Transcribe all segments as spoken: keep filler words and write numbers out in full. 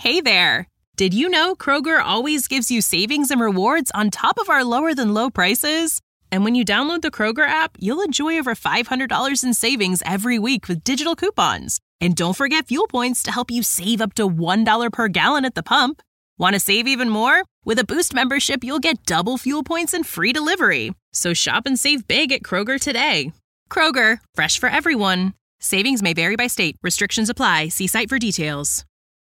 Hey there! Did you know Kroger always gives you savings and rewards on top of our lower-than-low prices? And when you download the Kroger app, you'll enjoy over five hundred dollars in savings every week with digital coupons. And don't forget fuel points to help you save up to one dollar per gallon at the pump. Want to save even more? With a Boost membership, you'll get double fuel points and free delivery. So shop and save big at Kroger today. Kroger, fresh for everyone. Savings may vary by state. Restrictions apply. See site for details.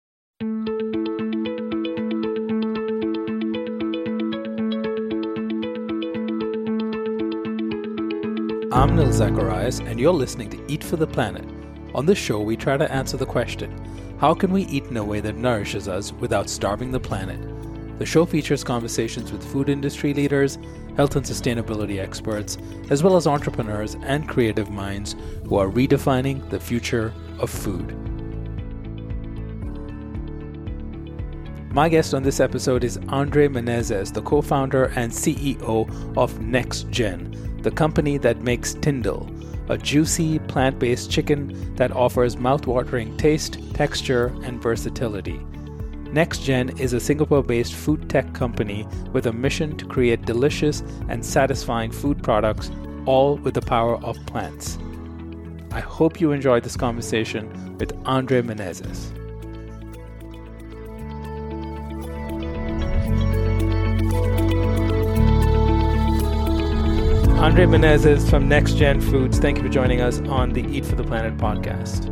I'm Nil Zacharias, and you're listening to Eat for the Planet. On this show, we try to answer the question, how can we eat in a way that nourishes us without starving the planet? The show features conversations with food industry leaders, health and sustainability experts, as well as entrepreneurs and creative minds who are redefining the future of food. My guest on this episode is Andre Menezes, the co-founder and C E O of NextGen, the company that makes Tyndall, a juicy plant-based chicken that offers mouth-watering taste, texture, and versatility. NextGen is a Singapore-based food tech company with a mission to create delicious and satisfying food products, all with the power of plants. I hope you enjoyed this conversation with Andre Menezes. Andre Menezes from NextGen Foods, thank you for joining us on the Eat for the Planet podcast.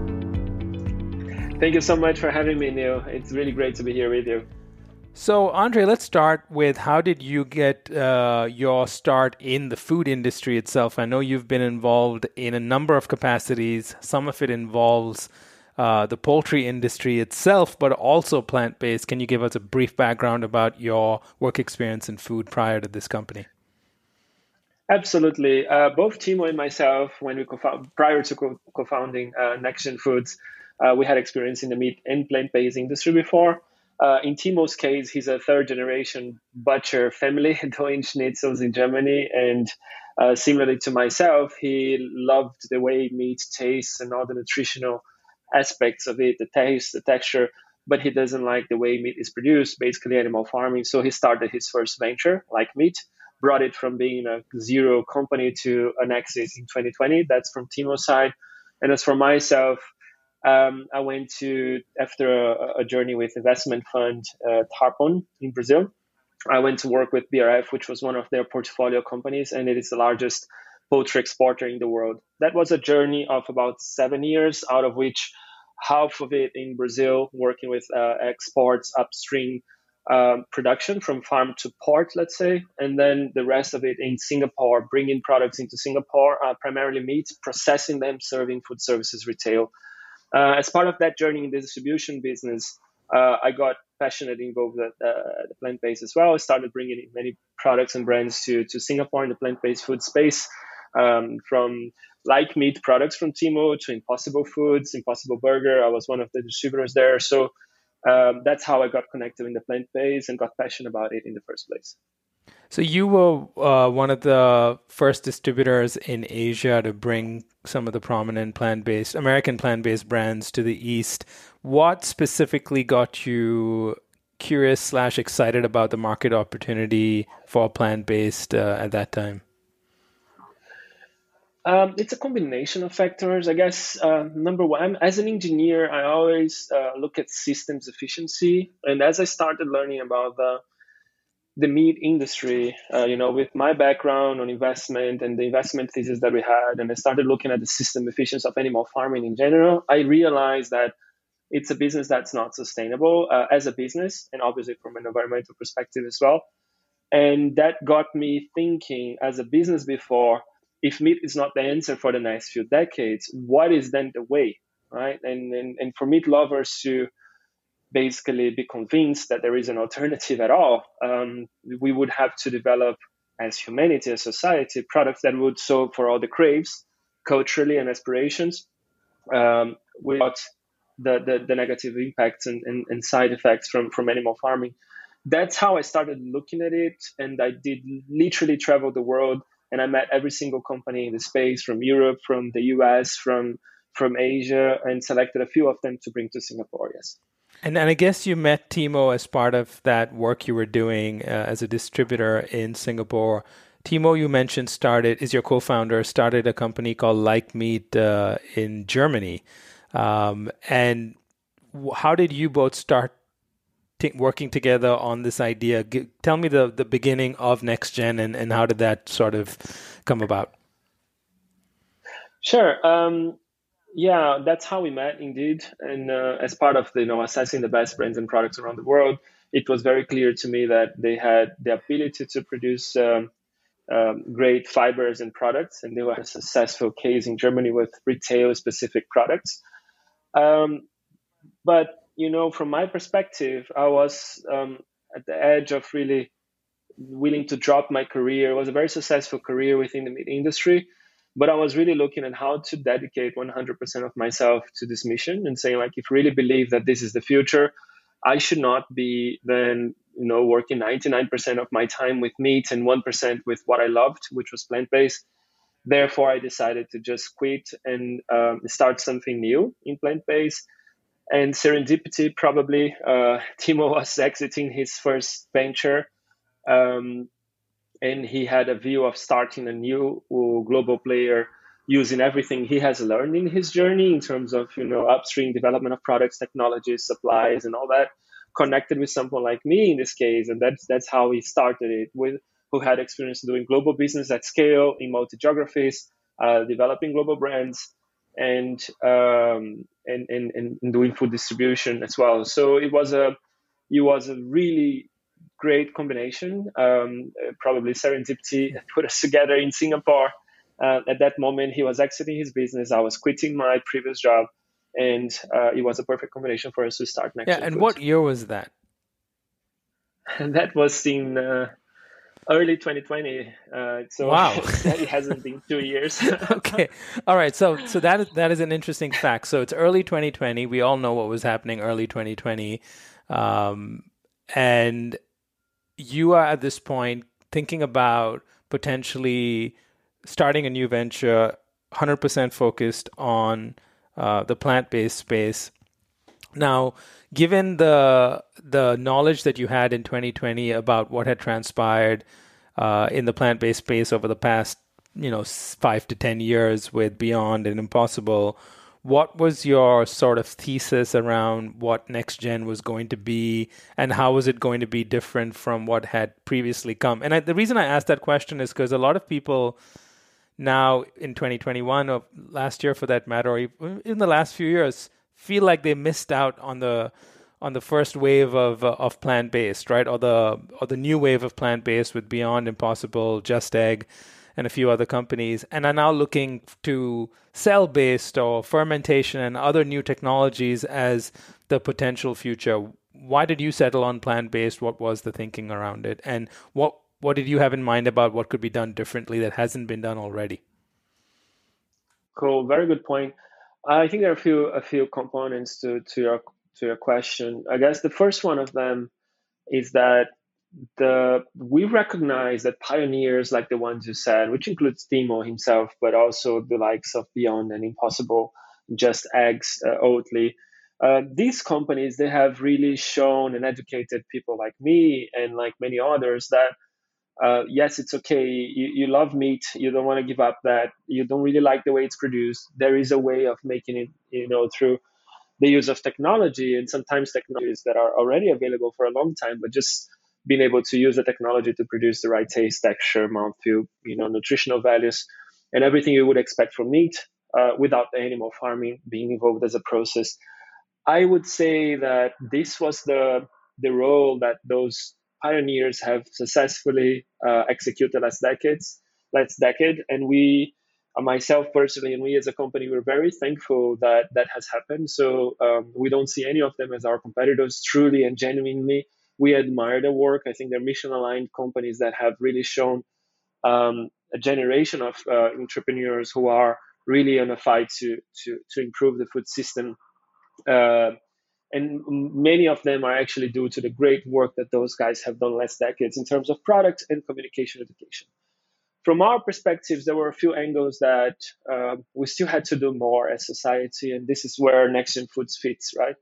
Thank you so much for having me, Neil. It's really great to be here with you. So, Andre, let's start with how did you get uh, your start in the food industry itself? I know you've been involved in a number of capacities. Some of it involves uh, the poultry industry itself, but also plant-based. Can you give us a brief background about your work experience in food prior to this company? Absolutely. Uh, both Timo and myself, when we co-found, prior to co- co-founding uh, NextGen Foods, uh, we had experience in the meat and plant-based industry before. Uh, in Timo's case, he's a third-generation butcher family doing schnitzels in Germany. And uh, similarly to myself, he loved the way meat tastes and all the nutritional aspects of it, the taste, the texture, but he doesn't like the way meat is produced, basically animal farming. So he started his first venture, Like Meat, brought it from being a zero company to an exit in twenty twenty. That's from Timo's side. And as for myself, um, I went to, after a, a journey with investment fund uh, Tarpon in Brazil, I went to work with B R F, which was one of their portfolio companies, and it is the largest poultry exporter in the world. That was a journey of about seven years, out of which half of it in Brazil, working with uh, exports upstream, Um, production from farm to port, let's say, and then the rest of it in Singapore, bringing products into Singapore, uh, primarily meat, processing them, serving food services retail. Uh, as part of that journey in the distribution business, uh, I got passionate involved with uh, the plant-based as well. I started bringing in many products and brands to, to Singapore in the plant-based food space, um, from Like Meat products from Timo to Impossible Foods, Impossible Burger. I was one of the distributors there. So Um, that's how I got connected in the plant-based and got passionate about it in the first place. So you were uh, one of the first distributors in Asia to bring some of the prominent plant-based, American plant-based brands to the East. What specifically got you curious slash excited about the market opportunity for plant-based uh, at that time? Um, it's a combination of factors, I guess. Uh, number one, as an engineer, I always uh, look at systems efficiency. And as I started learning about the the meat industry, uh, you know, with my background on investment and the investment thesis that we had, and I started looking at the system efficiency of animal farming in general, I realized that it's a business that's not sustainable uh, as a business, and obviously from an environmental perspective as well. And that got me thinking, as a business before, if meat is not the answer for the next few decades, what is then the way, right? And, and, and for meat lovers to basically be convinced that there is an alternative at all, um, we would have to develop, as humanity, as society, products that would solve for all the craves, culturally and aspirations, um, without the, the, the negative impacts and, and, and side effects from, from animal farming. That's how I started looking at it. And I did literally travel the world, and I met every single company in the space, from Europe, from the U S, from from Asia, and selected a few of them to bring to Singapore, yes. And and I guess you met Timo as part of that work you were doing uh, as a distributor in Singapore. Timo, you mentioned, started is your co-founder, started a company called Like Meat uh, in Germany. Um, and w- how did you both start t- working together on this idea? G- tell me the, the beginning of NextGen and, and how did that sort of come about? Sure. Um, yeah, that's how we met indeed. And uh, as part of the, you know, assessing the best brands and products around the world, it was very clear to me that they had the ability to produce um, um, great fibers and products, and they were a successful case in Germany with retail specific products. Um, but you know, from my perspective, I was um, at the edge of really willing to drop my career. It was a very successful career within the meat industry, but I was really looking at how to dedicate one hundred percent of myself to this mission and saying, like, if I really believe that this is the future, I should not be then, you know, working ninety-nine percent of my time with meat and one percent with what I loved, which was plant-based. Therefore, I decided to just quit and um, start something new in plant-based. And serendipity, probably, uh, Timo was exiting his first venture, um, and he had a view of starting a new uh, global player using everything he has learned in his journey in terms of, you know, upstream development of products, technologies, supplies, and all that, connected with someone like me in this case. And that's that's how he started it, with who had experience doing global business at scale in multi geographies, uh, developing global brands, and, um, and and and doing food distribution as well. So it was a it was a really great combination. Um, probably serendipity that put us together in Singapore. Uh, at that moment, he was exiting his business. I was quitting my previous job, and uh, it was a perfect combination for us to start Yeah, NextGen and Foods. what year was that? And that was in uh, early twenty twenty. Uh, so Wow. it hasn't been two years. Okay. All right. So so that is, that is an interesting fact. So it's early twenty twenty. We all know what was happening early twenty twenty. Um, and you are at this point thinking about potentially starting a new venture, one hundred percent focused on uh, the plant-based space. Now, given the the knowledge that you had in twenty twenty about what had transpired uh, in the plant-based space over the past, you know, five to ten years with Beyond and Impossible, what was your sort of thesis around what NextGen was going to be, and how was it going to be different from what had previously come? And I, the reason I asked that question is because a lot of people now in twenty twenty-one, or last year for that matter, or even in the last few years, feel like they missed out on the on the first wave of uh, of plant based, right? Or the or the new wave of plant based with Beyond Impossible, Just Egg, and a few other companies, and are now looking to cell based or fermentation and other new technologies as the potential future. Why did you settle on plant based? What was the thinking around it, and what what did you have in mind about what could be done differently that hasn't been done already? Cool. Very good point. I think there are a few a few components to to your to your question. I guess the first one of them is that the we recognize that pioneers like the ones you said, which includes Timo himself, but also the likes of Beyond and Impossible, Just Eggs, uh, Oatly. Uh, these companies, they have really shown and educated people like me and like many others that uh, yes, it's okay. You, you love meat. You don't want to give up that. You don't really like the way it's produced. There is a way of making it, you know, through the use of technology, and sometimes technologies that are already available for a long time, but just being able to use the technology to produce the right taste, texture, mouthfeel, you know, nutritional values, and everything you would expect from meat uh, without the animal farming being involved as a process. I would say that this was the the role that those pioneers have successfully uh, executed last decades, last decade, and we, uh, myself personally, and we as a company, we're very thankful that that has happened. So um, we don't see any of them as our competitors. Truly and genuinely, we admire their work. I think they're mission aligned companies that have really shown um, a generation of uh, entrepreneurs who are really on a fight to to to improve the food system. Uh, and many of them are actually due to the great work that those guys have done last decades in terms of product and communication education. From our perspectives, there were a few angles that uh, we still had to do more as society, and this is where NextGen Foods fits, right?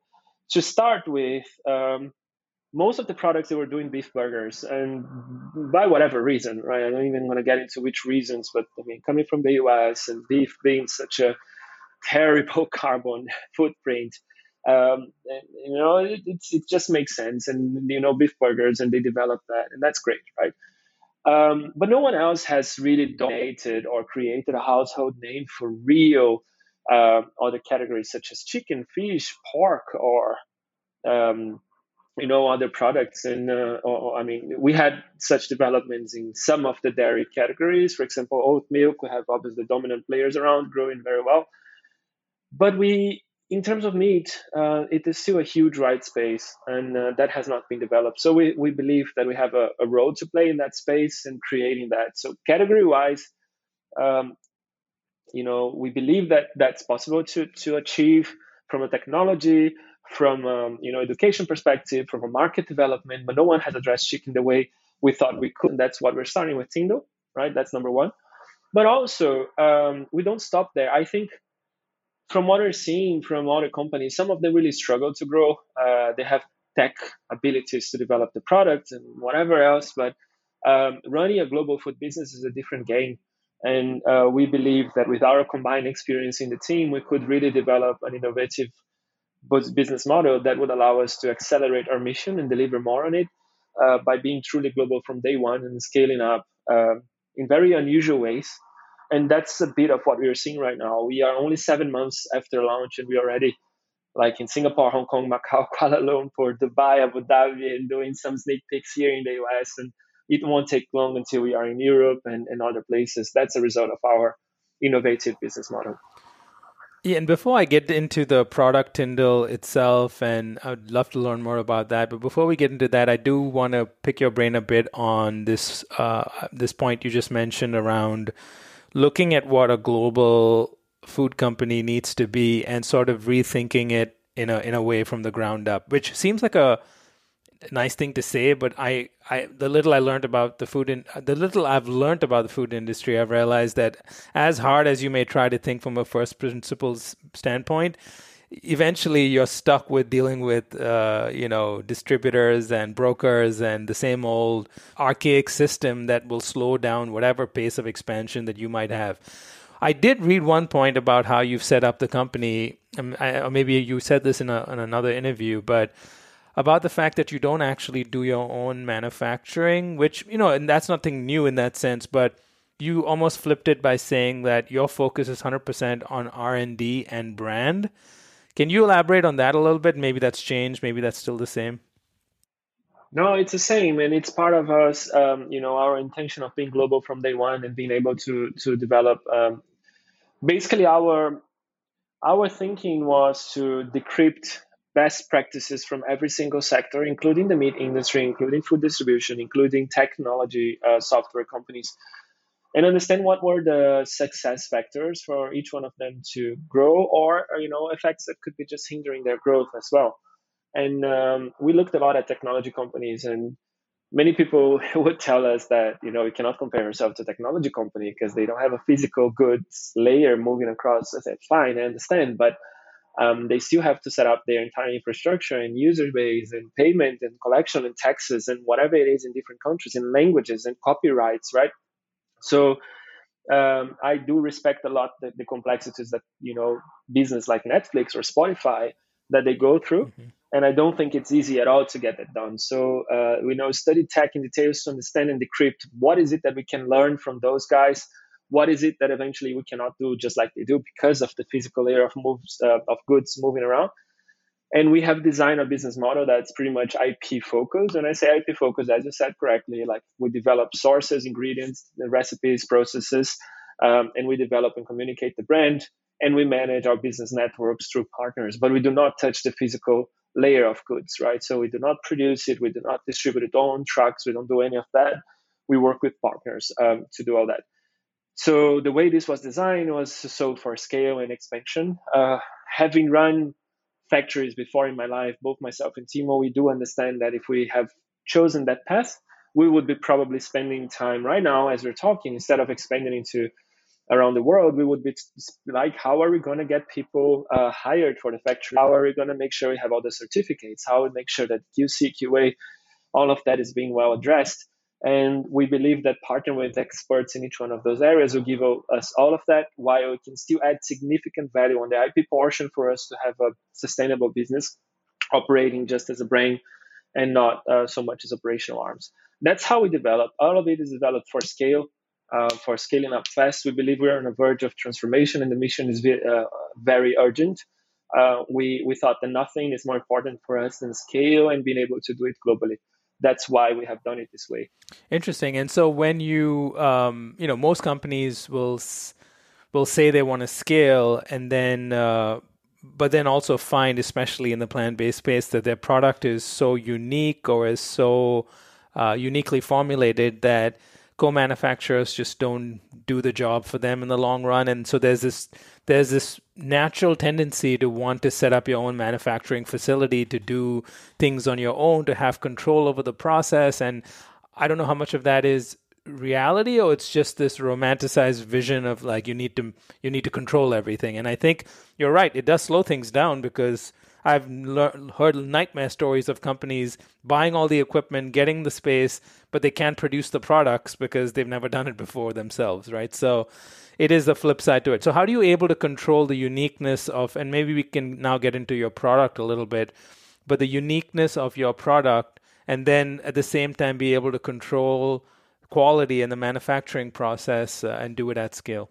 to start with, um, most of the products they were doing beef burgers, and by whatever reason, right? I don't even want to get into which reasons, but I mean, coming from the U S and beef being such a terrible carbon footprint, um, and, you know, it, it's, it just makes sense. And you know, beef burgers, and they developed that, and that's great, right? Um, but no one else has really dominated or created a household name for real uh, other categories such as chicken, fish, pork, or um, you know, other products. And uh, or, I mean, we had such developments in some of the dairy categories. For example, oat milk, we have obviously dominant players around growing very well. But we, in terms of meat, uh, it is still a huge white space, and uh, that has not been developed. So we, we believe that we have a, a role to play in that space and creating that. So category wise, um, you know, we believe that that's possible to to achieve from a technology, from um, you know, education perspective, from a market development. But no one has addressed chicken the way we thought we could. And that's what we're starting with Tindo, right? That's number one. But also, um, we don't stop there. I think from what we're seeing from other companies, some of them really struggle to grow. Uh, they have tech abilities to develop the product and whatever else, but um, running a global food business is a different game. And uh, we believe that with our combined experience in the team, we could really develop an innovative business model that would allow us to accelerate our mission and deliver more on it uh, by being truly global from day one and scaling up uh, in very unusual ways. And that's a bit of what we are seeing right now. We are only seven months after launch, and we are already like in Singapore, Hong Kong, Macau, Kuala Lumpur, Dubai, Abu Dhabi, and doing some sneak peeks here in the U S. And it won't take long until we are in Europe and, and other places. That's a result of our innovative business model. Yeah, and before I get into the product Tyndall itself, and I'd love to learn more about that, but before we get into that, I do want to pick your brain a bit on this uh, this point you just mentioned around looking at what a global food company needs to be and sort of rethinking it in a in a way from the ground up, which seems like a nice thing to say, but I, I the little I learned about the food in the little I've learned about the food industry, I've realized that as hard as you may try to think from a first principles standpoint, eventually you're stuck with dealing with uh, you know, distributors and brokers and the same old archaic system that will slow down whatever pace of expansion that you might have. I did read one point about how you've set up the company, um, I, or maybe you said this in, a, in another interview, but about the fact that you don't actually do your own manufacturing, which, you know, and that's nothing new in that sense, but you almost flipped it by saying that your focus is one hundred percent on R and D and brand. Can you elaborate on that a little bit? Maybe that's changed. Maybe that's still the same. No, it's the same, and it's part of us. Um, you know, our intention of being global from day one and being able to to develop. Um, basically, our our thinking was to decrypt best practices from every single sector, including the meat industry, including food distribution, including technology uh, software companies, and understand what were the success factors for each one of them to grow, or, you know, effects that could be just hindering their growth as well. And um, we looked a lot at technology companies, and many people would tell us that, you know, we cannot compare ourselves to a technology company because they don't have a physical goods layer moving across. I said, fine, I understand, but um, they still have to set up their entire infrastructure and user base and payment and collection and taxes and whatever it is in different countries and languages and copyrights, right? So um, I do respect a lot the, the complexities that, you know, business like Netflix or Spotify that they go through. Mm-hmm. And I don't think it's easy at all to get that done. So uh, we know study tech in details to understand and decrypt what is it that we can learn from those guys. What is it that eventually we cannot do just like they do because of the physical layer of moves uh, of goods moving around. And we have designed a business model that's pretty much I P focused. And I say I P focused, as you said correctly, like we develop sources, ingredients, recipes, processes, um, and we develop and communicate the brand. And we manage our business networks through partners, but we do not touch the physical layer of goods, right? So we do not produce it. We do not distribute it on trucks. We don't do any of that. We work with partners um, to do all that. So the way this was designed was so for scale and expansion. Uh, having run factories before in my life, both myself and Timo, we do understand that if we have chosen that path, we would be probably spending time right now as we're talking, instead of expanding into around the world, we would be like, how are we going to get people uh, hired for the factory? How are we going to make sure we have all the certificates? How we make sure that Q C, Q A, all of that is being well addressed? And we believe that partnering with experts in each one of those areas will give us all of that, while it can still add significant value on the I P portion for us to have a sustainable business operating just as a brain and not uh, so much as operational arms. That's how we develop. All of it is developed for scale, uh, for scaling up fast. We believe we're on the verge of transformation, and the mission is ve- uh, very urgent. Uh, we we thought that nothing is more important for us than scale and being able to do it globally. That's why we have done it this way. Interesting. And so when you, um, you know, most companies will will say they want to scale, and then, uh, but then also find, especially in the plant-based space, that their product is so unique or is so uh, uniquely formulated that co-manufacturers just don't do the job for them in the long run. And so there's this there's this natural tendency to want to set up your own manufacturing facility, to do things on your own, to have control over the process. And I don't know how much of that is reality, or it's just this romanticized vision of like you need to you need to control everything. And I think you're right, it does slow things down, because I've le- heard nightmare stories of companies buying all the equipment, getting the space, but they can't produce the products because they've never done it before themselves, right? So it is the flip side to it. So how do you able to control the uniqueness of, and maybe we can now get into your product a little bit, but the uniqueness of your product, and then at the same time be able to control quality in the manufacturing process uh, and do it at scale?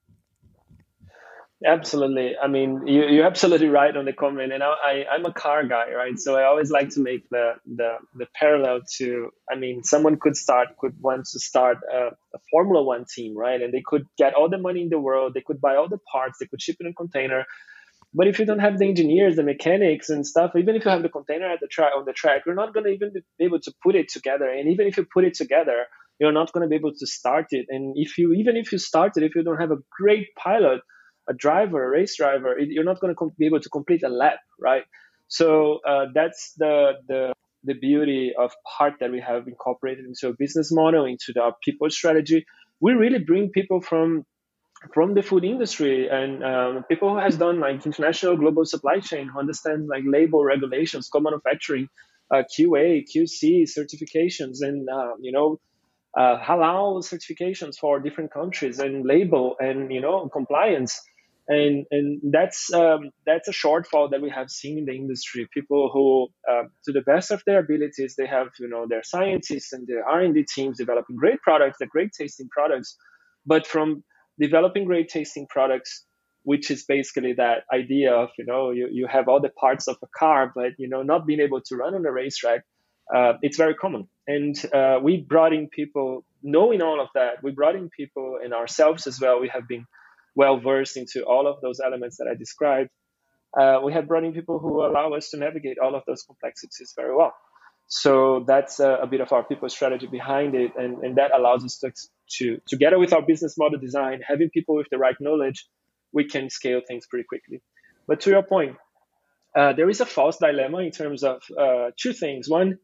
Absolutely. I mean, you, you're absolutely right on the comment. And I, I, I'm a car guy, right? So I always like to make the, the, the parallel to, I mean, someone could start, could want to start a, a Formula One team, right? And they could get all the money in the world. They could buy all the parts. They could ship it in a container. But if you don't have the engineers, the mechanics and stuff, even if you have the container at the track on the track, you're not going to even be able to put it together. And even if you put it together, you're not going to be able to start it. And if you, even if you start it, if you don't have a great pilot, a driver, a race driver, you're not going to be able to complete a lap, right? So uh, that's the, the the beauty of Heart that we have incorporated into a business model, into our people strategy. We really bring people from from the food industry and um, people who has done like international global supply chain, who understand like label regulations, co-manufacturing, uh, Q A, Q C certifications, and uh, you know. Uh, halal certifications for different countries, and label and you know compliance. And and that's um, that's a shortfall that we have seen in the industry. People who, uh, to the best of their abilities, they have you know their scientists and their R and D teams developing great products, the great tasting products. But from developing great tasting products, which is basically that idea of you know you, you have all the parts of a car, but you know not being able to run on a racetrack, uh, it's very common. And uh, we brought in people knowing all of that. We brought in people and ourselves as well. We have been well versed into all of those elements that I described. Uh, we have brought in people who allow us to navigate all of those complexities very well. So that's a, a bit of our people strategy behind it, and, and that allows us to, to, together with our business model design, having people with the right knowledge, we can scale things pretty quickly. But to your point, uh, there is a false dilemma in terms of uh, two things. One,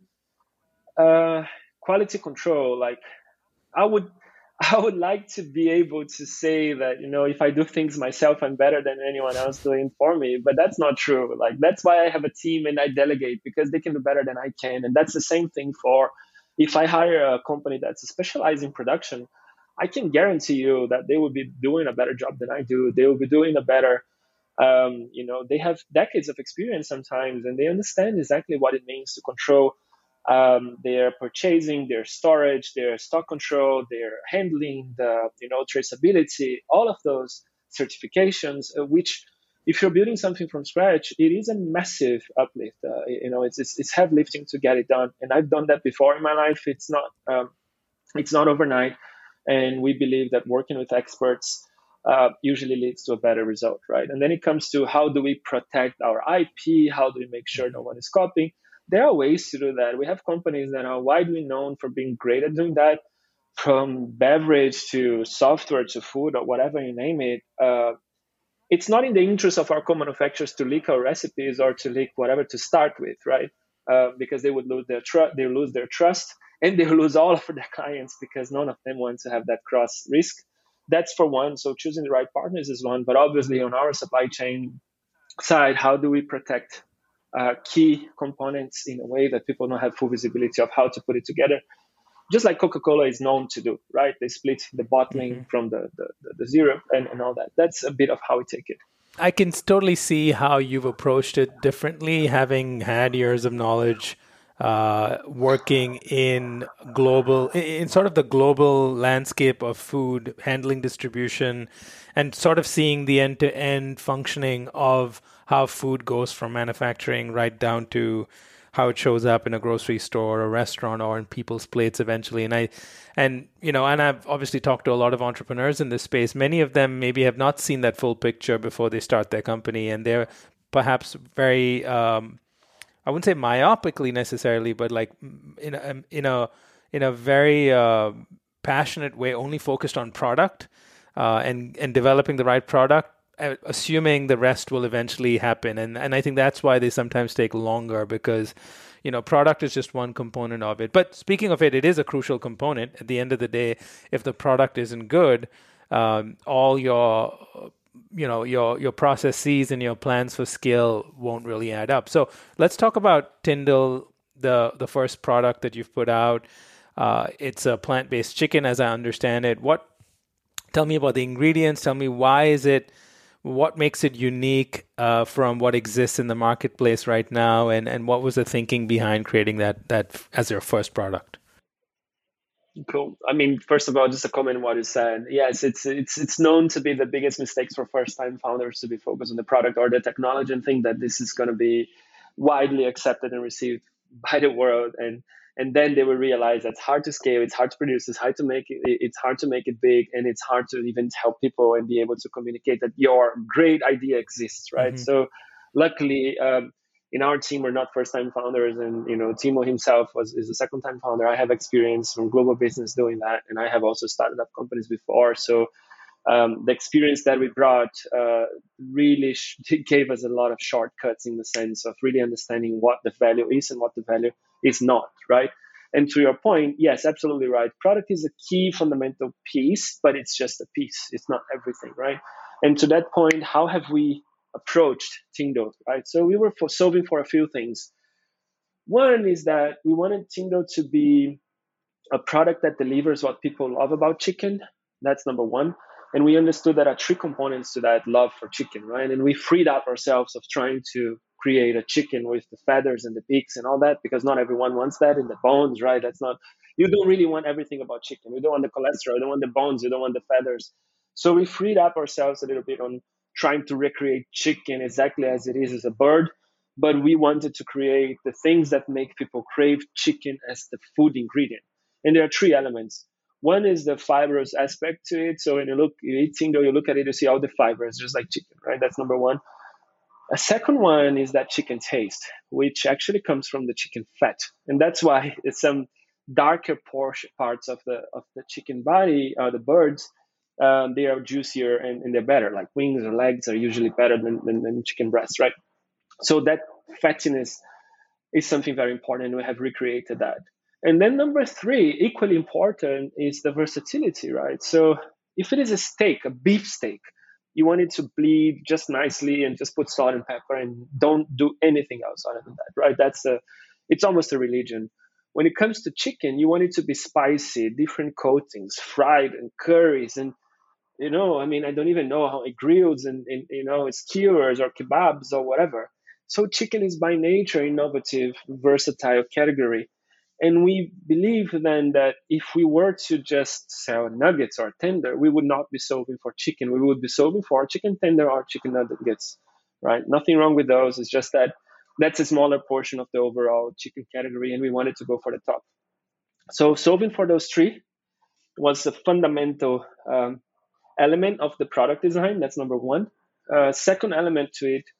uh, quality control. Like I would I would like to be able to say that, you know, if I do things myself, I'm better than anyone else doing for me. But that's not true. Like, that's why I have a team and I delegate, because they can do better than I can. And that's the same thing for if I hire a company that's specialized in production, I can guarantee you that they will be doing a better job than I do. They will be doing a better, um, you know, they have decades of experience sometimes, and they understand exactly what it means to control Um, their purchasing, their storage, their stock control, their handling, the you know traceability, all of those certifications, uh, which if you're building something from scratch, it is a massive uplift. Uh, you know, it's, it's it's heavy lifting to get it done, and I've done that before in my life. It's not um, it's not overnight, and we believe that working with experts uh, usually leads to a better result, right? And then it comes to how do we protect our I P? How do we make sure no one is copying? There are ways to do that. We have companies that are widely known for being great at doing that, from beverage to software to food or whatever you name it. Uh, it's not in the interest of our co-manufacturers to leak our recipes or to leak whatever to start with, right? Uh, because they would lose their trust, they lose their trust, and they lose all of their clients because none of them want to have that cross risk. that's for one. So choosing the right partners is one, but obviously on our supply chain side, how do we protect uh, key components in a way that people don't have full visibility of how to put it together? Just like Coca-Cola is known to do, right? They split the bottling Mm-hmm. from the, the, the, the syrup and, and all that. That's a bit of how we take it. I can totally see how you've approached it differently, having had years of knowledge uh, working in global, in sort of the global landscape of food, handling distribution, and sort of seeing the end-to-end functioning of how food goes from manufacturing right down to how it shows up in a grocery store or restaurant or in people's plates eventually. And I, and you know, and I've obviously talked to a lot of entrepreneurs in this space. Many of them maybe have not seen that full picture before they start their company, and they're perhaps very, um, I wouldn't say myopically necessarily, but like in a in a in a very uh, passionate way, only focused on product uh, and and developing the right product, assuming the rest will eventually happen. And and I think that's why they sometimes take longer, because, you know, product is just one component of it. But speaking of it, it is a crucial component. At the end of the day, if the product isn't good, um, all your, you know, your your processes and your plans for scale won't really add up. So let's talk about Tyndall, the the first product that you've put out. Uh, it's a plant-based chicken, as I understand it. What? Tell me about the ingredients. Tell me why is it. What makes it unique uh, from what exists in the marketplace right now, and, and what was the thinking behind creating that that as your first product? Cool. I mean, first of all, just a comment on what you said. Yes, it's it's it's known to be the biggest mistakes for first-time founders to be focused on the product or the technology and think that this is going to be widely accepted and received by the world, and and then they will realize that it's hard to scale, it's hard to produce, it's hard to make it, it's hard to make it big, and it's hard to even help people and be able to communicate that your great idea exists, right? Mm-hmm. So, luckily, um, in our team, we're not first-time founders, and you know, Timo himself was is a second-time founder. I have experience from global business doing that, and I have also started up companies before. So, um, the experience that we brought uh, really sh- gave us a lot of shortcuts in the sense of really understanding what the value is and what the value is not, right? And to your point, yes, absolutely right. Product is a key fundamental piece, but it's just a piece. It's not everything, right? And to that point, how have we approached Tyndall, right? So we were for solving for a few things. One is that we wanted Tyndall to be a product that delivers what people love about chicken. That's number one. And we understood that there are three components to that love for chicken, right? And we freed up ourselves of trying to create a chicken with the feathers and the beaks and all that, because not everyone wants that, and the bones, right? That's not, you don't really want everything about chicken. You don't want the cholesterol, you don't want the bones, you don't want the feathers. So we freed up ourselves a little bit on trying to recreate chicken exactly as it is as a bird, but we wanted to create the things that make people crave chicken as the food ingredient. And there are three elements. One is the fibrous aspect to it. So when you look, you eat Tyndall, you look at it, you see all the fibers, just like chicken, right? That's number one. A second one is that chicken taste, which actually comes from the chicken fat. And that's why it's some darker portion, parts of the of the chicken body, uh, the birds, um, they are juicier and, and they're better. Like wings or legs are usually better than, than, than chicken breasts, right? So that fattiness is something very important. We have recreated that. And then number three, equally important, is the versatility, right? So if it is a steak, a beef steak, you want it to bleed just nicely and just put salt and pepper and don't do anything else other than that, right? That's a, it's almost a religion. When it comes to chicken, you want it to be spicy, different coatings, fried and curries, and you know, I mean, I don't even know how it grills and, and you know, skewers or kebabs or whatever. So chicken is by nature innovative, versatile category. And we believe then that if we were to just sell nuggets or tender, we would not be solving for chicken. We would be solving for chicken tender or chicken nuggets, right? Nothing wrong with those. It's just that that's a smaller portion of the overall chicken category, and we wanted to go for the top. So solving for those three was a fundamental um, element of the product design. That's number one. Uh, second element to it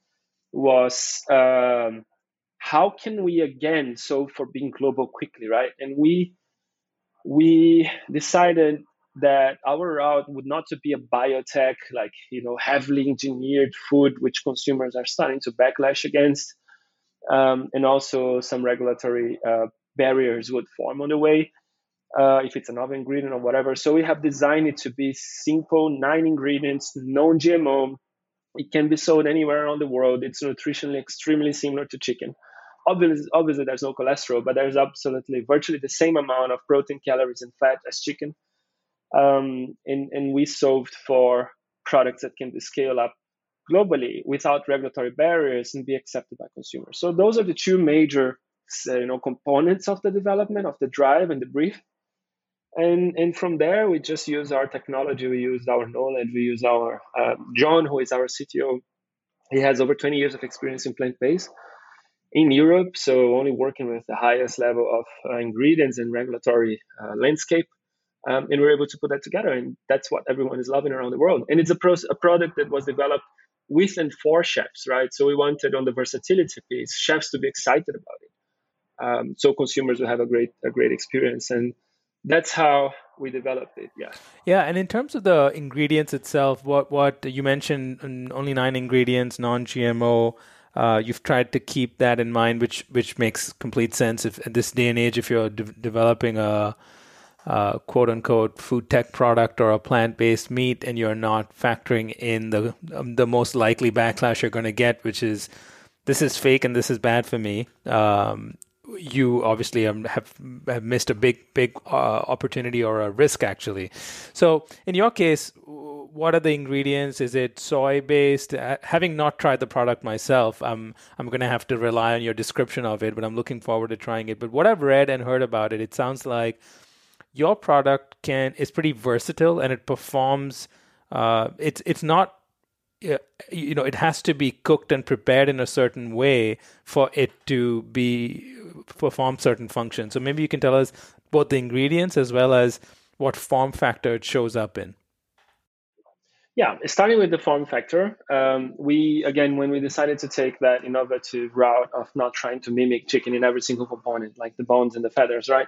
was um, how can we again solve for being global quickly, right? And we we decided that our route would not to be a biotech, like you know, heavily engineered food, which consumers are starting to backlash against, um, and also some regulatory uh, barriers would form on the way. uh, if it's another ingredient or whatever. So we have designed it to be simple, nine ingredients, non-G M O. It can be sold anywhere around the world. It's nutritionally extremely similar to chicken. Obviously, obviously, there's no cholesterol, but there's absolutely virtually the same amount of protein, calories, and fat as chicken. Um, and, and we solved for products that can be scaled up globally without regulatory barriers and be accepted by consumers. So those are the two major uh, you know, components of the development, of the drive and the brief. And, and from there, we just use our technology, we use our knowledge, we use our, uh, John, who is our C T O, he has over twenty years of experience in plant-based in Europe, so only working with the highest level of uh, ingredients and regulatory uh, landscape. Um, and we're able to put that together, and that's what everyone is loving around the world. And it's a, pro- a product that was developed with and for chefs, right? So we wanted on the versatility piece, chefs to be excited about it. Um, so consumers will have a great a great experience. And that's how we developed it. Yeah. Yeah, and in terms of the ingredients itself, what what you mentioned, mm, only nine ingredients, non-G M O. Uh, you've tried to keep that in mind, which which makes complete sense. If at this day and age, if you're de- developing a, a quote unquote food tech product or a plant-based meat, and you're not factoring in the um, the most likely backlash you're going to get, which is this is fake and this is bad for me. Um, you obviously um, have have missed a big big uh, opportunity or a risk, actually. So in your case, what are the ingredients? Is it soy based? Uh, having not tried the product myself, I'm I'm going to have to rely on your description of it, but I'm looking forward to trying it. But what I've read and heard about it, it sounds like your product can is pretty versatile and it performs. Uh, it's it's not. You know, it has to be cooked and prepared in a certain way for it to be perform certain functions. So maybe you can tell us both the ingredients as well as what form factor it shows up in. Yeah, starting with the form factor, um, we, again, when we decided to take that innovative route of not trying to mimic chicken in every single component, like the bones and the feathers, right?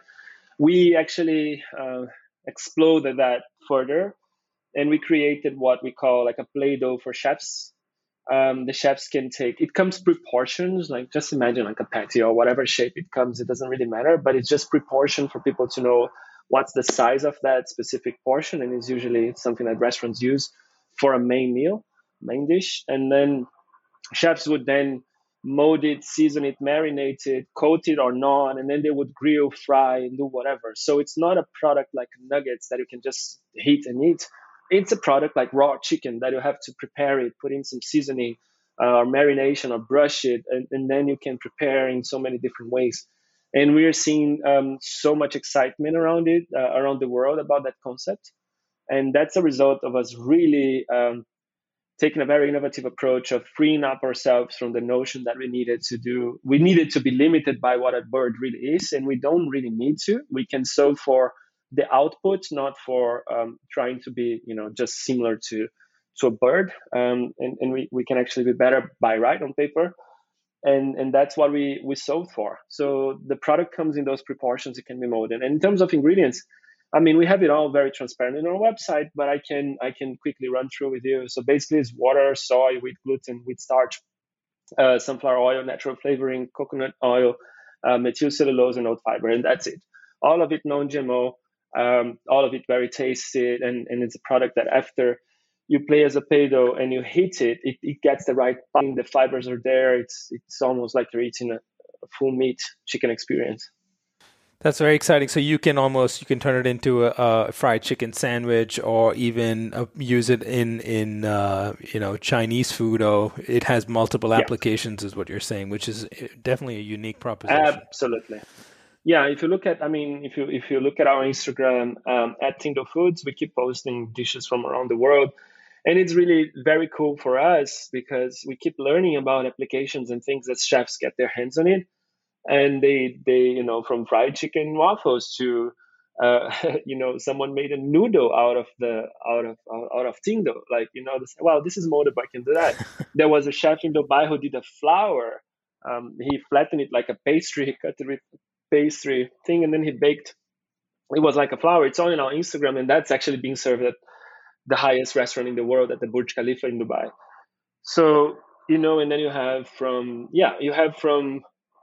We actually uh, exploded that further, and we created what we call like a Play-Doh for chefs. Um, the chefs can take, it comes proportions, like just imagine like a patty or whatever shape it comes, it doesn't really matter, but it's just proportion for people to know what's the size of that specific portion. And it's usually something that restaurants use for a main meal, main dish. And then chefs would then mold it, season it, marinate it, coat it or not, and then they would grill, fry, and do whatever. So it's not a product like nuggets that you can just heat and eat. It's a product like raw chicken that you have to prepare it, put in some seasoning uh, or marination or brush it, and, and then you can prepare in so many different ways. And we're seeing um, so much excitement around it, uh, around the world about that concept. And that's a result of us really um, taking a very innovative approach of freeing up ourselves from the notion that we needed to do, we needed to be limited by what a bird really is, and we don't really need to. We can solve for the output, not for um, trying to be, you know, just similar to to a bird. Um, and and we, we can actually be better by right on paper. And and that's what we, we solved for. So the product comes in those proportions, it can be molded. And in terms of ingredients, I mean, we have it all very transparent on our website, but I can I can quickly run through with you. So basically it's water, soy, wheat gluten, wheat starch, uh, sunflower oil, natural flavoring, coconut oil, uh, methyl cellulose, and oat fiber, and that's it. All of it non-G M O, um, all of it very tasty, and, and it's a product that after you play as a pedo and you heat it, it, it gets the right bite, the fibers are there. It's it's almost like you're eating a, a full meat chicken experience. That's very exciting. So you can almost you can turn it into a, a fried chicken sandwich, or even uh, use it in in uh, you know Chinese food. Or it has multiple Yeah. applications, is what you're saying, which is definitely a unique proposition. Absolutely. Yeah, if you look at, I mean, if you if you look at our Instagram um, at Tindo Foods, we keep posting dishes from around the world, and it's really very cool for us because we keep learning about applications and things that chefs get their hands on it, and they they you know from fried chicken waffles to uh, you know someone made a noodle out of the out of out of Tindo, like you know this, wow, this is molded, I can do that. There was a chef in Dubai who did a flour. Um, he flattened it like a pastry, he cut it with pastry thing, and then he baked. It was like a flower. It's on our Instagram, and that's actually being served at the highest restaurant in the world, at the Burj Khalifa in Dubai. So you know, and then you have from yeah, you have from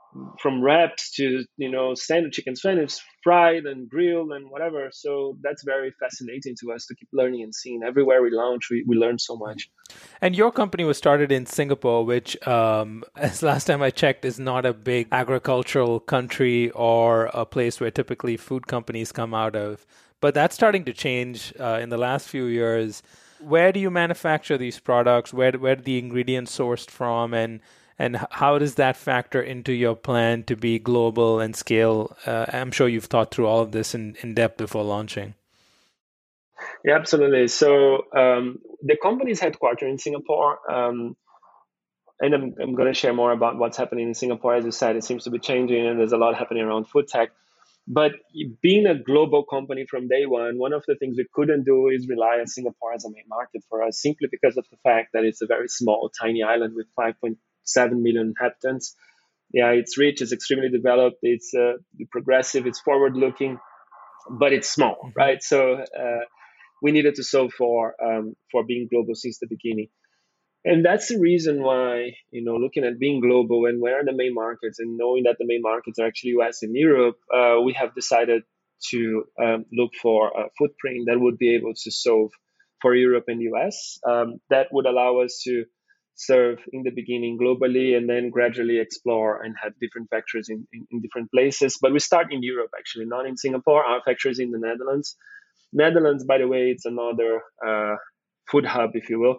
from wraps to, you know, sandwich, chicken sandwich, fried and grilled and whatever. So that's very fascinating to us to keep learning and seeing. Everywhere we launch, we, we learn so much. And your company was started in Singapore, which, um, as last time I checked, is not a big agricultural country or a place where typically food companies come out of. But that's starting to change uh, in the last few years. Where do you manufacture these products? Where where are the ingredients sourced from, and and how does that factor into your plan to be global and scale? Uh, I'm sure you've thought through all of this in, in depth before launching. Yeah, absolutely. So um, the company is headquartered in Singapore, um, and I'm, I'm going to share more about what's happening in Singapore. As you said, it seems to be changing, and there's a lot happening around food tech. But being a global company from day one, one of the things we couldn't do is rely on Singapore as a main market for us, simply because of the fact that it's a very small, tiny island with five point seven million inhabitants. Yeah, it's rich, it's extremely developed, it's uh, progressive, it's forward-looking, but it's small, Mm-hmm. right? So uh, we needed to solve for um, for being global since the beginning. And that's the reason why, you know, looking at being global and where are the main markets and knowing that the main markets are actually U S and Europe, uh, we have decided to um, look for a footprint that would be able to solve for Europe and U S. Um, that would allow us to serve in the beginning globally and then gradually explore and have different factories in, in, in different places. But we start in Europe, actually, not in Singapore. Our factory is in the Netherlands. Netherlands, by the way, it's another uh, food hub, if you will,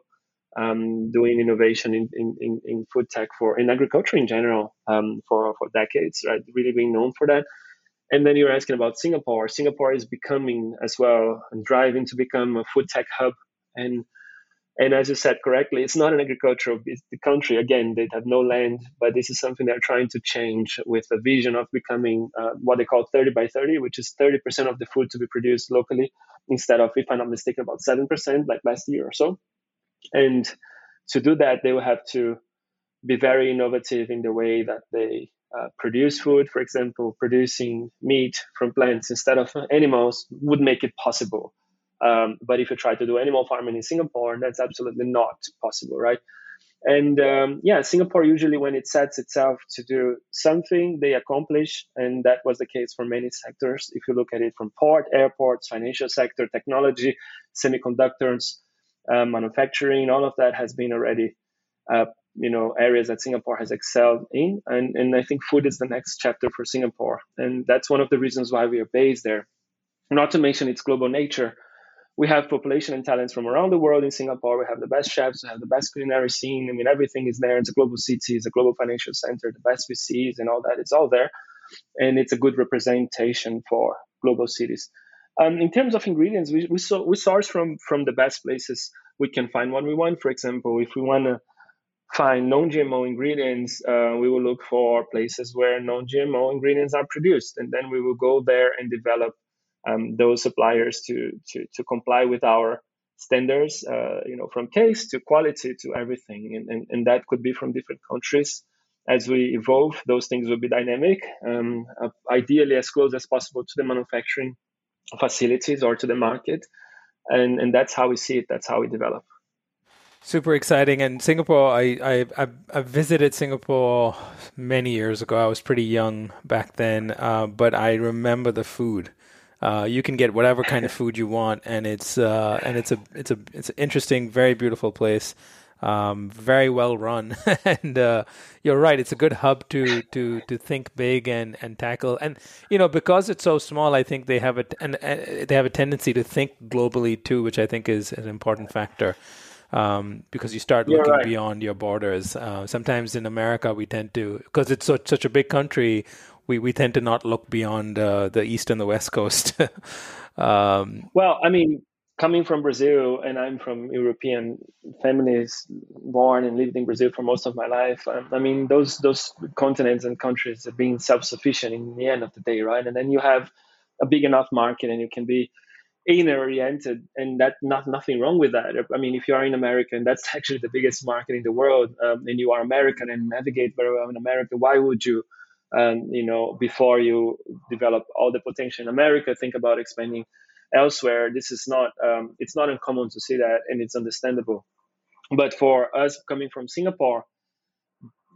um, doing innovation in, in, in food tech for in agriculture in general um, for for decades, right? Really being known for that. And then you're asking about Singapore. Singapore is becoming as well and driving to become a food tech hub. And and as you said correctly, it's not an agricultural country. Again, they have no land, but this is something they're trying to change with a vision of becoming uh, what they call thirty by thirty, which is thirty percent of the food to be produced locally instead of, if I'm not mistaken, about seven percent like last year or so. And to do that, they will have to be very innovative in the way that they uh, produce food. For example, producing meat from plants instead of animals would make it possible. Um, but if you try to do animal farming in Singapore, that's absolutely not possible, right? And um, yeah, Singapore usually, when it sets itself to do something, they accomplish, and that was the case for many sectors. If you look at it from port, airports, financial sector, technology, semiconductors, uh, manufacturing, all of that has been already, uh, you know, areas that Singapore has excelled in, and and I think food is the next chapter for Singapore, and that's one of the reasons why we are based there. Not to mention its global nature. We have population and talents from around the world in Singapore. We have the best chefs, we have the best culinary scene. I mean, everything is there. It's a global city, it's a global financial center, the best V Cs and all that. It's all there. And it's a good representation for global cities. Um, in terms of ingredients, we, we, so, we source from, from the best places we can find what we want. For example, if we want to find non-G M O ingredients, uh, we will look for places where non-G M O ingredients are produced. And then we will go there and develop Um, those suppliers to, to to comply with our standards, uh, you know, from taste to quality to everything, and, and and that could be from different countries. As we evolve, those things will be dynamic, um, uh, ideally as close as possible to the manufacturing facilities or to the market, and and that's how we see it. That's how we develop. Super exciting. And Singapore, I, I, I, I visited Singapore many years ago. I was pretty young back then, uh, but I remember the food. Uh, you can get whatever kind of food you want, and it's uh, and it's a it's a it's an interesting, very beautiful place, um, very well run, and uh, you're right. It's a good hub to to to think big and, and tackle. And you know, because it's so small, I think they have a and uh, they have a tendency to think globally too, which I think is an important factor. Um, because you start You're looking right. beyond your borders. Uh, sometimes in America, we tend to, because it's such such a big country, we, we tend to not look beyond uh, the East and the West Coast. um, Well, I mean, coming from Brazil, and I'm from European families, born and lived in Brazil for most of my life. Um, I mean, those those continents and countries are being self-sufficient in the end of the day, right? And then you have a big enough market, and you can be inner oriented, and that not nothing wrong with that. I mean, if you are in America, and that's actually the biggest market in the world, um, and you are American and navigate very well in America, why would you, um, you know, before you develop all the potential in America, think about expanding elsewhere? This is not, um, it's not uncommon to see that, and it's understandable. But for us coming from Singapore,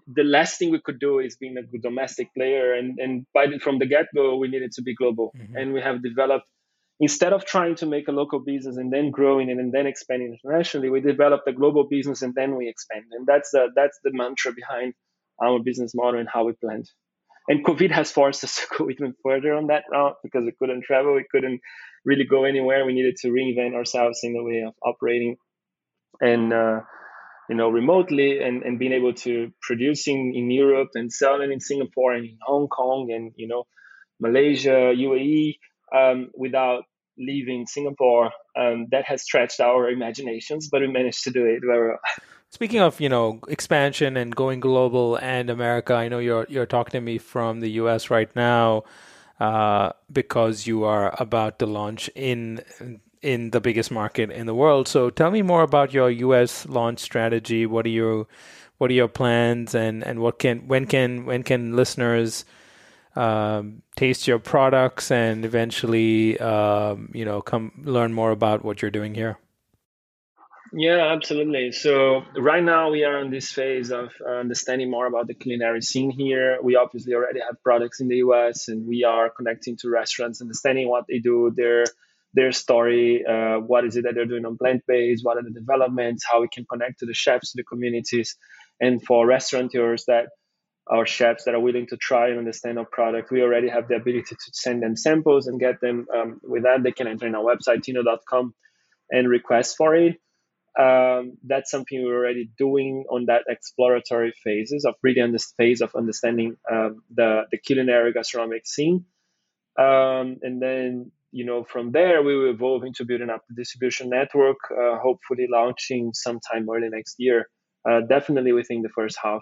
the last thing we could do is being a good domestic player. And, and by the, from the get-go, we needed to be global. Mm-hmm. And we have developed, instead of trying to make a local business and then growing it and then expanding internationally, we developed a global business and then we expand. And that's the, that's the mantra behind our business model and how we planned. And COVID has forced us to go even further on that route because we couldn't travel. We couldn't really go anywhere. We needed to reinvent ourselves in the way of operating and, uh, you know, remotely and, and being able to producing in Europe and selling in Singapore and in Hong Kong and, you know, Malaysia, U A E, um, without leaving Singapore. Um, that has stretched our imaginations, but we managed to do it very well. Speaking of, you know, expansion and going global and America, I know you're you're talking to me from the U S right now uh, because you are about to launch in in the biggest market in the world. So tell me more about your U S launch strategy. What are your what are your plans, and, and what can when can when can listeners um, taste your products and eventually um, you know come learn more about what you're doing here? Yeah, absolutely. So right now we are in this phase of uh, understanding more about the culinary scene here. We obviously already have products in the U S and we are connecting to restaurants, understanding what they do, their their story, uh, what is it that they're doing on plant-based, what are the developments, how we can connect to the chefs, to the communities. And for restaurateurs that our chefs that are willing to try and understand our product, we already have the ability to send them samples and get them. Um, with that, they can enter in our website, tindo dot com, and request for it. Um, that's something we're already doing on that exploratory phases of really on this phase of understanding um, the, the culinary gastronomic scene. Um, and then, you know, from there, we will evolve into building up the distribution network, uh, hopefully launching sometime early next year, uh, definitely within the first half.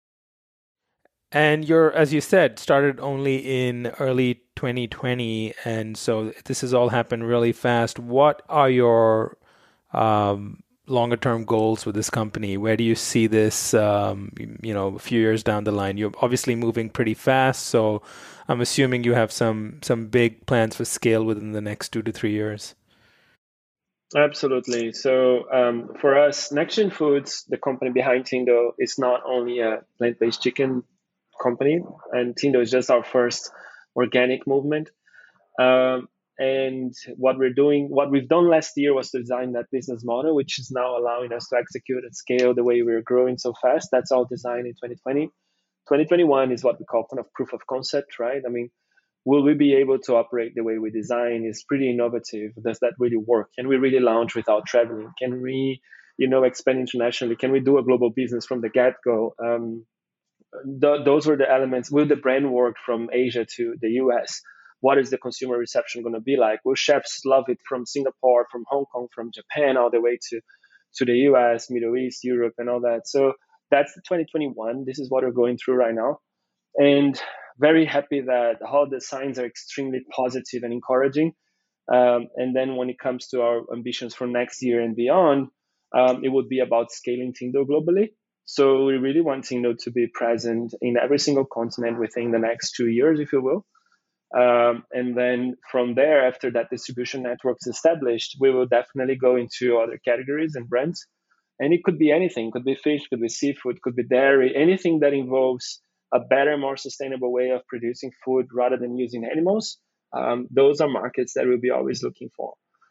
And you're, as you said, started only in early twenty twenty. And so this has all happened really fast. What are your um, longer term goals with this company? Where do you see this, um, you know, a few years down the line? You're obviously moving pretty fast. So I'm assuming you have some, some big plans for scale within the next two to three years. Absolutely. So um, for us, NextGen Foods, the company behind Tindo, is not only a plant-based chicken company, and Tindo is just our first organic movement. Um, and what we're doing, what we've done last year was to design that business model, which is now allowing us to execute at scale the way we're growing so fast. That's all designed in twenty twenty. twenty twenty-one is what we call kind of proof of concept, right? I mean, will we be able to operate the way we design? Is pretty innovative. Does that really work? Can we really launch without traveling? Can we, you know, expand internationally? Can we do a global business from the get-go? Um, th- those were the elements. Will the brand work from Asia to the U S? What is the consumer reception going to be like? Will chefs love it from Singapore, from Hong Kong, from Japan, all the way to, to the U S, Middle East, Europe, and all that? So that's the twenty twenty-one. This is what we're going through right now. And very happy that all the signs are extremely positive and encouraging. Um, and then when it comes to our ambitions for next year and beyond, um, it would be about scaling Tindo globally. So we really want Tindo to be present in every single continent within the next two years, if you will. Um, and then from there, after that distribution network is established, we will definitely go into other categories and brands. And it could be anything. It could be fish, could be seafood, could be dairy, anything that involves a better, more sustainable way of producing food rather than using animals. Um, those are markets that we'll be always looking for.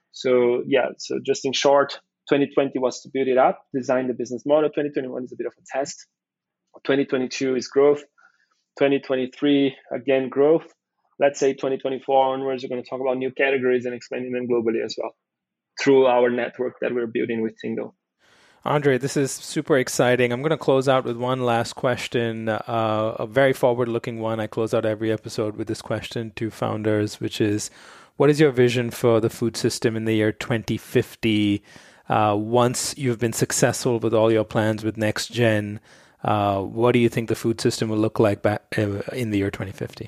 So yeah, so just in short, twenty twenty was to build it up, design the business model. twenty twenty-one is a bit of a test. twenty twenty-two is growth. twenty twenty-three, again, growth. Let's say twenty twenty-four onwards, we're going to talk about new categories and expanding them globally as well through our network that we're building with Tindo. Andre, this is super exciting. I'm going to close out with one last question, uh, a very forward-looking one. I close out every episode with this question to founders, which is, what is your vision for the food system in the year twenty fifty? Uh, once you've been successful with all your plans with NextGen, uh, what do you think the food system will look like back, uh, in the year twenty fifty?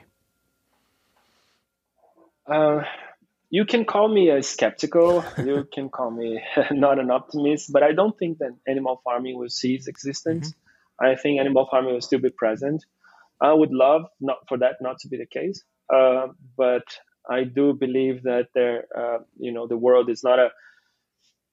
Uh, you can call me a skeptical. You can call me not an optimist, but I don't think that animal farming will cease existence. Mm-hmm. I think animal farming will still be present. I would love not for that not to be the case, uh, but I do believe that there, uh, you know, the world is not a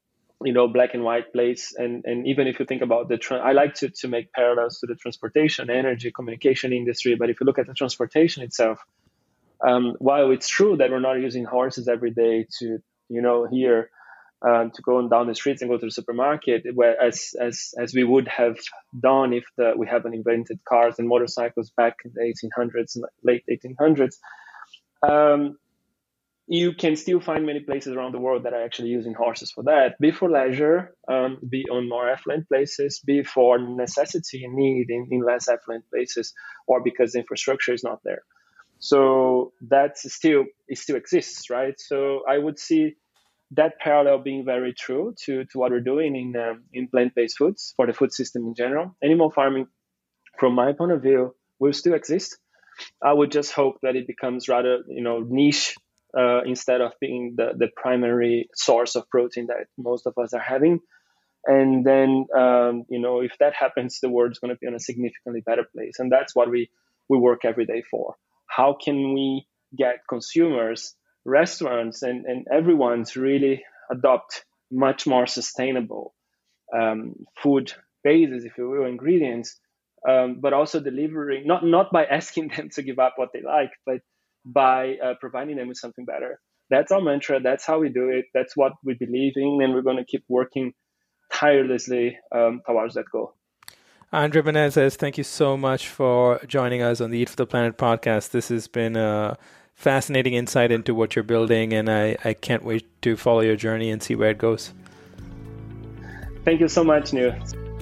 you know, black and white place. And and even if you think about the, tra- I like to to make parallels to the transportation, energy, communication industry. But if you look at the transportation itself, um, while it's true that we're not using horses every day to, you know, here. Um, to go down the streets and go to the supermarket, where as as as we would have done if the, we haven't invented cars and motorcycles back in the eighteen hundreds, late eighteen hundreds. Um, you can still find many places around the world that are actually using horses for that, be for leisure, um, be on more affluent places, be for necessity and need in, in less affluent places, or because the infrastructure is not there. So that's still, it still exists, right? So I would see that parallel being very true to, to what we're doing in um, in plant-based foods for the food system in general. Animal farming, from my point of view, will still exist. I would just hope that it becomes rather, you know, niche uh, instead of being the, the primary source of protein that most of us are having. And then, um, you know, if that happens, the world's going to be in a significantly better place. And that's what we, we work every day for. How can we get consumers, restaurants, and, and everyone to really adopt much more sustainable um, food bases, if you will, ingredients, um, but also delivering, not, not by asking them to give up what they like, but by uh, providing them with something better. That's our mantra. That's how we do it. That's what we believe in. And we're going to keep working tirelessly um, towards that goal. Andre Menezes, thank you so much for joining us on the Eat for the Planet podcast. This has been a fascinating insight into what you're building, and I, I can't wait to follow your journey and see where it goes. Thank you so much, Neil.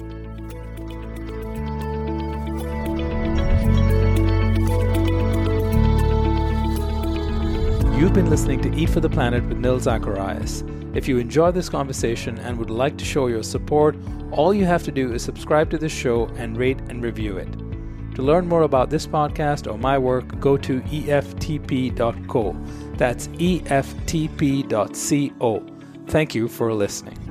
You've been listening to Eat for the Planet with Nil Zacharias. If you enjoyed this conversation and would like to show your support, all you have to do is subscribe to this show and rate and review it. To learn more about this podcast or my work, go to E F T P dot co. That's E F T P dot co. Thank you for listening.